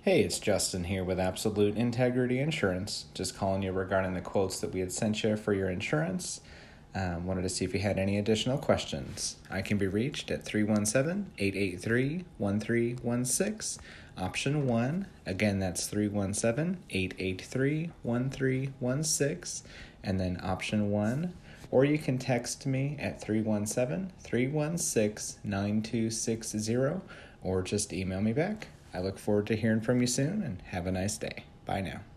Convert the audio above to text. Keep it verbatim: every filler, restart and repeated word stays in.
Hey, it's Justin here with Absolute Integrity Insurance. Just calling you regarding the quotes that we had sent you for your insurance. Um, wanted to see if you had any additional questions. I can be reached at three one seven, eight eight three, one three one six. Option one. Again, that's three one seven, eight eight three, one three one six. And then option one. Or you can text me at three one seven, three one six, nine two six zero or just email me back. I look forward to hearing from you soon and have a nice day. Bye now.